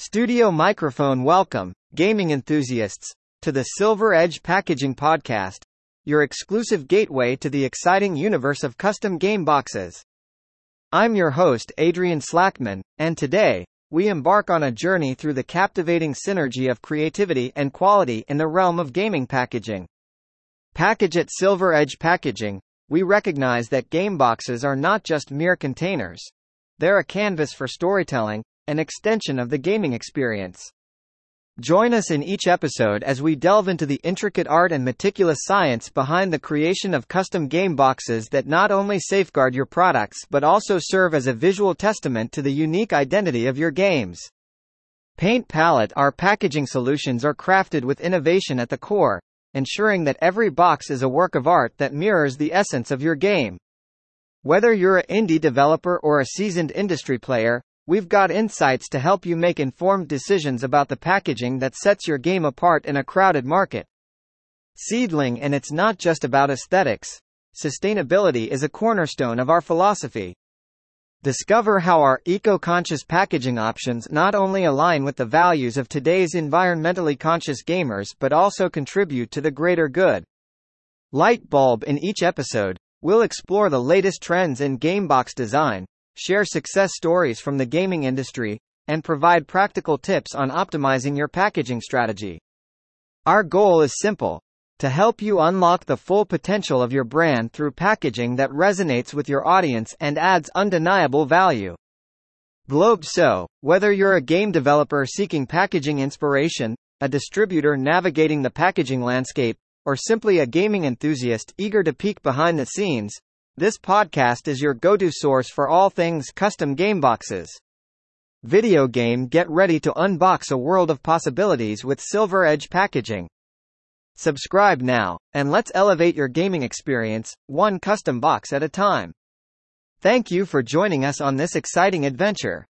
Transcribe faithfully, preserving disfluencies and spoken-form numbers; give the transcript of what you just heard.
Studio Microphone. Welcome, gaming enthusiasts, to the Silver Edge Packaging Podcast, your exclusive gateway to the exciting universe of custom game boxes. I'm your host, Adrian Slackman, and today, we embark on a journey through the captivating synergy of creativity and quality in the realm of gaming packaging. Package at Silver Edge Packaging, we recognize that game boxes are not just mere containers. They're a canvas for storytelling, an extension of the gaming experience. Join us in each episode as we delve into the intricate art and meticulous science behind the creation of custom game boxes that not only safeguard your products but also serve as a visual testament to the unique identity of your games. Paint Palette. Our packaging solutions are crafted with innovation at the core, ensuring that every box is a work of art that mirrors the essence of your game. Whether you're an indie developer or a seasoned industry player, we've got insights to help you make informed decisions about the packaging that sets your game apart in a crowded market. Seedling. And it's not just about aesthetics. Sustainability is a cornerstone of our philosophy. Discover how our eco-conscious packaging options not only align with the values of today's environmentally conscious gamers but also contribute to the greater good. Light Bulb. In each episode, we'll explore the latest trends in game box design, share success stories from the gaming industry, and provide practical tips on optimizing your packaging strategy. Our goal is simple: to help you unlock the full potential of your brand through packaging that resonates with your audience and adds undeniable value. Globe. So, whether you're a game developer seeking packaging inspiration, a distributor navigating the packaging landscape, or simply a gaming enthusiast eager to peek behind the scenes, this podcast is your go-to source for all things custom game boxes. Video game. Get ready to unbox a world of possibilities with Silver Edge Packaging. Subscribe now, and let's elevate your gaming experience, one custom box at a time. Thank you for joining us on this exciting adventure.